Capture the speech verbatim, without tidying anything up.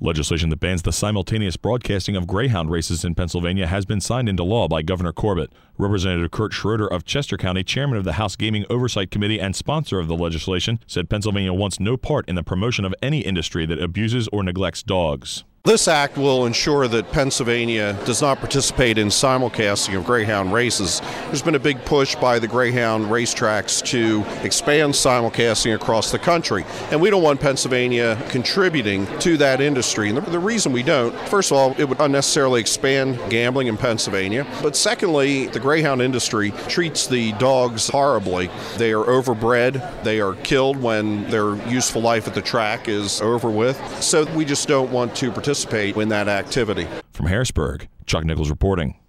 Legislation that bans the simultaneous broadcasting of greyhound races in Pennsylvania has been signed into law by Governor Corbett. Representative Kurt Schroeder of Chester County, chairman of the House Gaming Oversight Committee and sponsor of the legislation, said Pennsylvania wants no part in the promotion of any industry that abuses or neglects dogs. This act will ensure that Pennsylvania does not participate in simulcasting of greyhound races. There's been a big push by the greyhound racetracks to expand simulcasting across the country, and we don't want Pennsylvania contributing to that industry. And the, the reason we don't, first of all, it would unnecessarily expand gambling in Pennsylvania, but secondly, the greyhound industry treats the dogs horribly. They are overbred, they are killed when their useful life at the track is over with, so we just don't want to participate in that activity. From Harrisburg, Chuck Nichols reporting.